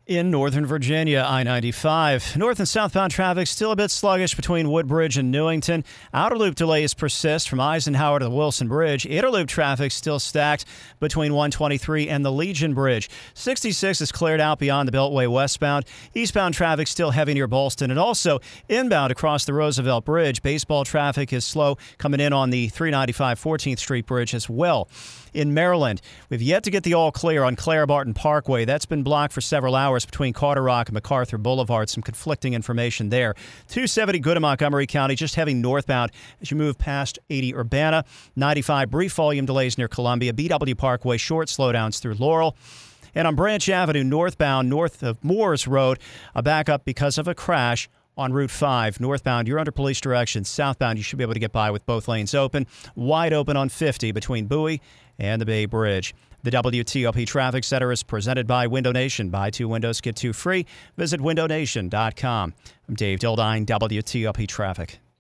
In Northern Virginia, I-95. North and southbound traffic still a bit sluggish between Woodbridge and Newington. Outer loop delays persist from Eisenhower to the Wilson Bridge. Inner loop traffic still stacked between 123 and the Legion Bridge. 66 is cleared out beyond the Beltway westbound. Eastbound traffic still heavy near Ballston, and also inbound across the Roosevelt Bridge. Baseball traffic is slow coming in on the 395 14th Street Bridge as well. In Maryland, we've yet to get the all clear on Claire Barton Parkway. That's been blocked for several hours between Carter Rock and MacArthur Boulevard. Some conflicting information there. 270 good in Montgomery County, just heavy northbound as you move past 80 Urbana. 95 brief volume delays near Columbia. BW Parkway, short slowdowns through Laurel. And on Branch Avenue northbound, north of Moores Road, a backup because of a crash on Route 5. Northbound, you're under police direction. Southbound, you should be able to get by with both lanes open. Wide open on 50 between Bowie and the Bay Bridge. The WTOP Traffic Center is presented by Window Nation. Buy 2 windows, get 2 free. Visit windownation.com. I'm Dave Dildine, WTOP Traffic.